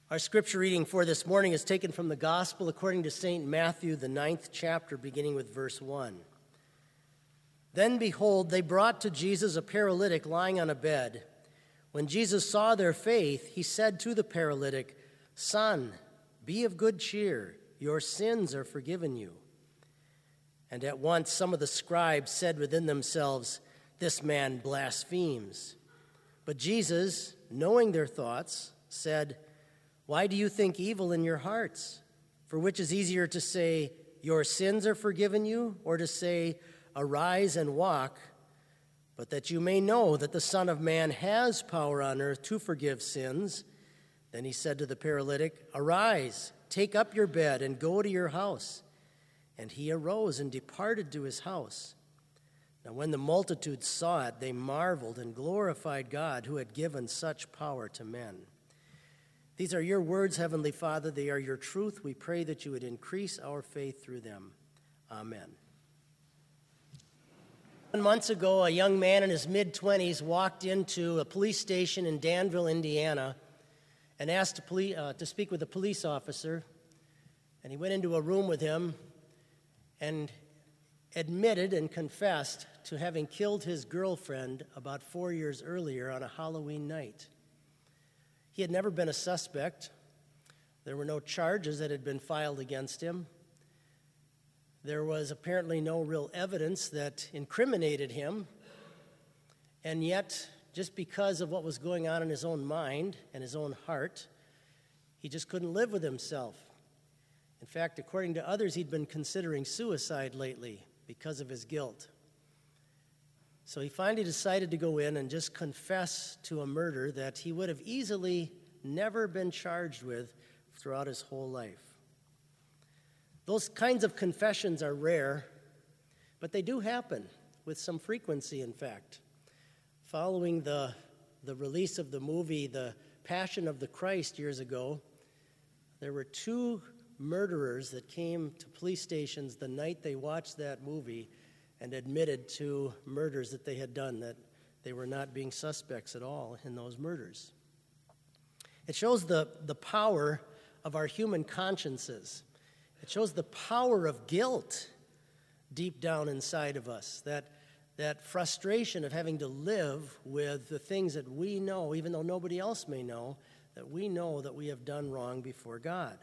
Our scripture reading for this morning is taken from the Gospel according to St. Matthew, the 9th chapter, beginning with verse 1. Then, behold, they brought to Jesus a paralytic lying on a bed. When Jesus saw their faith, he said to the paralytic, "Son, be of good cheer, your sins are forgiven you." And at once some of the scribes said within themselves, "This man blasphemes." But Jesus, knowing their thoughts, said, "Why do you think evil in your hearts? For which is easier to say, 'Your sins are forgiven you,' or to say, 'Arise and walk'? But that you may know that the Son of Man has power on earth to forgive sins." Then he said to the paralytic, "Arise, take up your bed and go to your house." And he arose and departed to his house. Now when the multitude saw it, they marveled and glorified God, who had given such power to men. These are your words, Heavenly Father. They are your truth. We pray that you would increase our faith through them. Amen. months ago, a young man in his mid-20s walked into a police station in Danville, Indiana, and asked to speak with a police officer. And he went into a room with him and admitted and confessed to having killed his girlfriend about 4 years earlier on a Halloween night. He had never been a suspect. There were no charges that had been filed against him. There was apparently no real evidence that incriminated him. And yet, just because of what was going on in his own mind and his own heart, he just couldn't live with himself. In fact, according to others, he'd been considering suicide lately because of his guilt. So he finally decided to go in and just confess to a murder that he would have easily never been charged with throughout his whole life. Those kinds of confessions are rare, but they do happen with some frequency, in fact. Following the release of the movie The Passion of the Christ years ago, there were two murderers that came to police stations the night they watched that movie and admitted to murders that they had done, that they were not being suspects at all in those murders. It shows the power of our human consciences. It shows the power of guilt deep down inside of us, that frustration of having to live with the things that we know, even though nobody else may know, that we know that we have done wrong before God.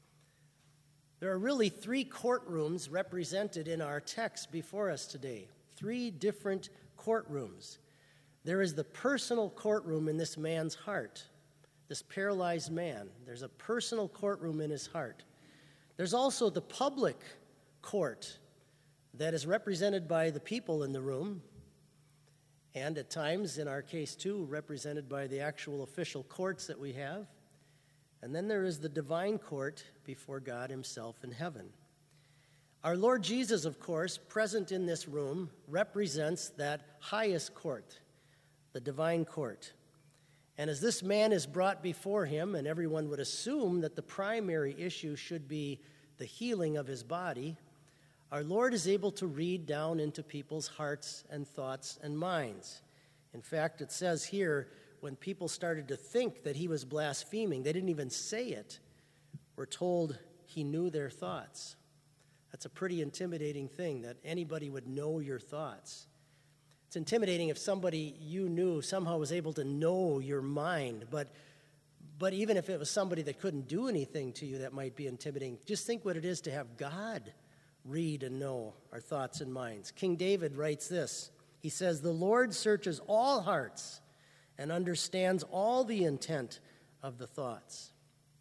There are really three courtrooms represented in our text before us today. Three different courtrooms. There is the personal courtroom in this man's heart, this paralyzed man. There's a personal courtroom in his heart. There's also the public court that is represented by the people in the room, and at times, in our case too, represented by the actual official courts that we have. And then there is the divine court before God himself in heaven. Our Lord Jesus, of course, present in this room, represents that highest court, the divine court. And as this man is brought before him, and everyone would assume that the primary issue should be the healing of his body, our Lord is able to read down into people's hearts and thoughts and minds. In fact, it says here, when people started to think that he was blaspheming, they didn't even say it. We're told he knew their thoughts. That's a pretty intimidating thing, that anybody would know your thoughts. It's intimidating if somebody you knew somehow was able to know your mind, but even if it was somebody that couldn't do anything to you, that might be intimidating. Just think what it is to have God read and know our thoughts and minds. King David writes this. He says, "The Lord searches all hearts and understands all the intent of the thoughts."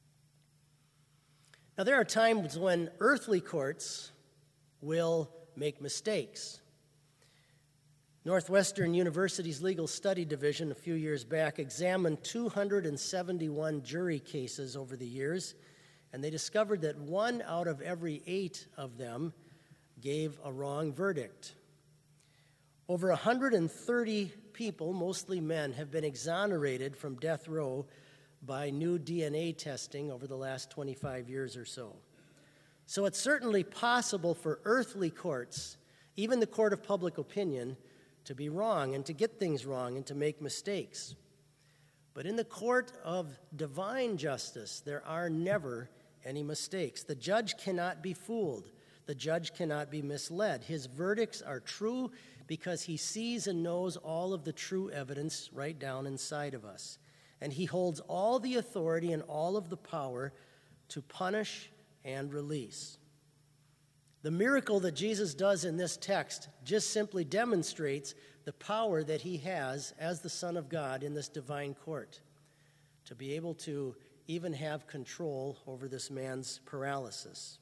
Now, there are times when earthly courts will make mistakes. Northwestern University's Legal Study Division a few years back examined 271 jury cases over the years, and they discovered that 1 out of every 8 of them gave a wrong verdict. Over 130 people, mostly men, have been exonerated from death row by new DNA testing over the last 25 years or so. So it's certainly possible for earthly courts, even the court of public opinion, to be wrong and to get things wrong and to make mistakes. But in the court of divine justice, there are never any mistakes. The judge cannot be fooled. The judge cannot be misled. His verdicts are true because he sees and knows all of the true evidence right down inside of us. And he holds all the authority and all of the power to punish and release. The miracle that Jesus does in this text just simply demonstrates the power that he has as the Son of God in this divine court, to be able to even have control over this man's paralysis.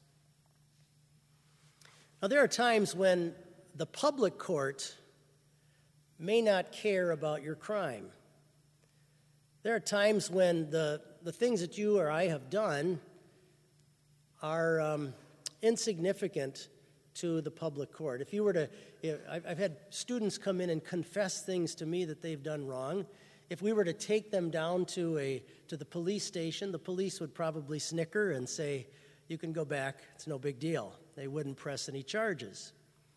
Now, there are times when the public court may not care about your crime. There are times when the things that you or I have done are insignificant to the public court. If you were to, I've had students come in and confess things to me that they've done wrong. If we were to take them down to the police station, the police would probably snicker and say, "You can go back, it's no big deal." They wouldn't press any charges.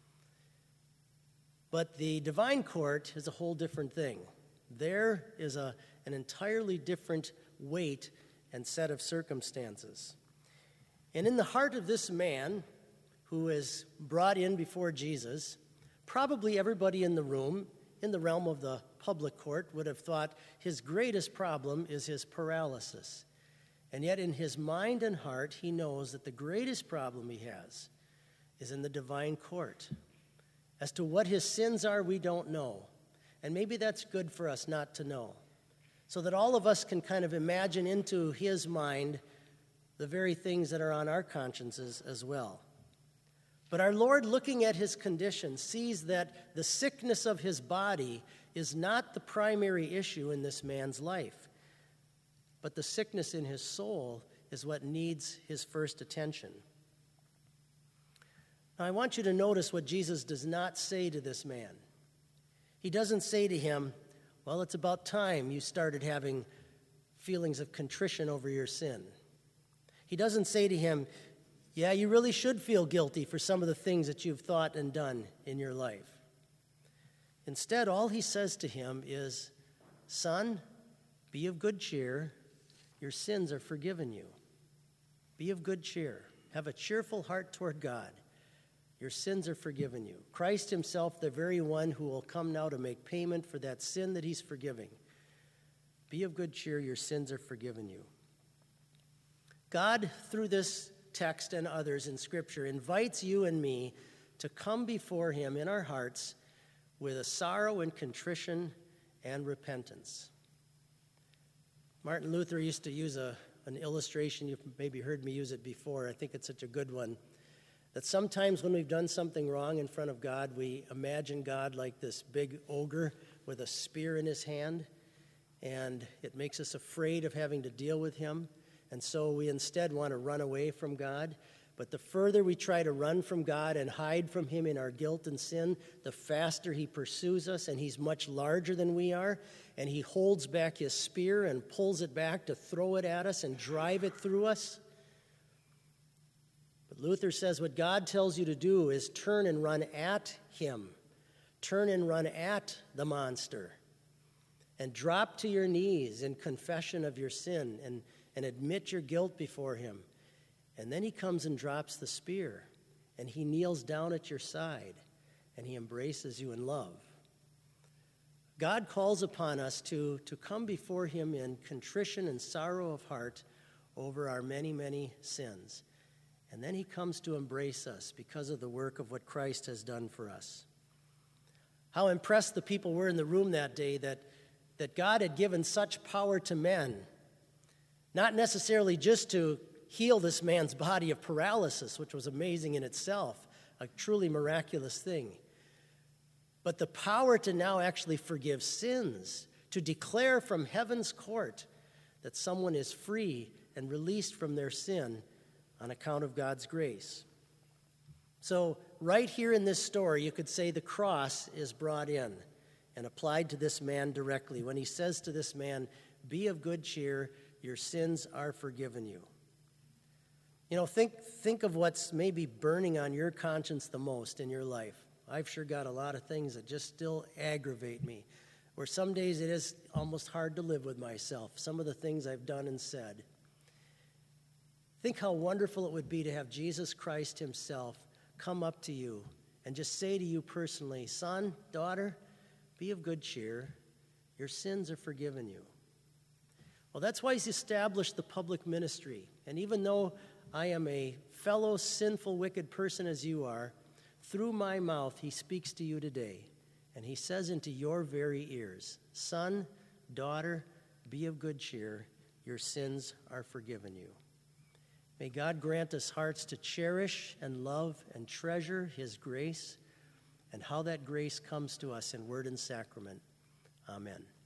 But the divine court is a whole different thing. There is an entirely different weight and set of circumstances. And in the heart of this man who is brought in before Jesus, probably everybody in the room, in the realm of the public court, would have thought his greatest problem is his paralysis. And yet in his mind and heart, he knows that the greatest problem he has is in the divine court. As to what his sins are, we don't know. And maybe that's good for us not to know, so that all of us can kind of imagine into his mind the very things that are on our consciences as well. But our Lord, looking at his condition, sees that the sickness of his body is not the primary issue in this man's life, but the sickness in his soul is what needs his first attention. Now, I want you to notice what Jesus does not say to this man. He doesn't say to him, "Well, it's about time you started having feelings of contrition over your sin." He doesn't say to him, "Yeah, you really should feel guilty for some of the things that you've thought and done in your life." Instead, all he says to him is, "Son, be of good cheer. Your sins are forgiven you. Be of good cheer. Have a cheerful heart toward God. Your sins are forgiven you." Christ himself, the very one who will come now to make payment for that sin that he's forgiving. Be of good cheer. Your sins are forgiven you. God, through this text and others in Scripture, invites you and me to come before him in our hearts with a sorrow and contrition and repentance. Martin Luther used to use an illustration. You've maybe heard me use it before. I think it's such a good one. That sometimes when we've done something wrong in front of God, we imagine God like this big ogre with a spear in his hand, and it makes us afraid of having to deal with him. And so we instead want to run away from God. But the further we try to run from God and hide from him in our guilt and sin, the faster he pursues us, and he's much larger than we are, and he holds back his spear and pulls it back to throw it at us and drive it through us. But Luther says what God tells you to do is turn and run at him. Turn and run at the monster. And drop to your knees in confession of your sin and admit your guilt before him. And then he comes and drops the spear, and he kneels down at your side, and he embraces you in love. God calls upon us to come before him in contrition and sorrow of heart over our many, many sins. And then he comes to embrace us because of the work of what Christ has done for us. How impressed the people were in the room that day that God had given such power to men, not necessarily just to heal this man's body of paralysis, which was amazing in itself, a truly miraculous thing, but the power to now actually forgive sins, to declare from heaven's court that someone is free and released from their sin on account of God's grace. So right here in this story, you could say the cross is brought in and applied to this man directly when he says to this man, "Be of good cheer, your sins are forgiven you." You know, think of what's maybe burning on your conscience the most in your life. I've sure got a lot of things that just still aggravate me. where some days it is almost hard to live with myself, some of the things I've done and said. Think how wonderful it would be to have Jesus Christ himself come up to you and just say to you personally, son, daughter, be of good cheer. Your sins are forgiven you. Well, that's why he's established the public ministry. And even though I am a fellow sinful, wicked person as you are, through my mouth he speaks to you today. And he says into your very ears, son, daughter, be of good cheer. Your sins are forgiven you. May God grant us hearts to cherish and love and treasure his grace and how that grace comes to us in word and sacrament. Amen.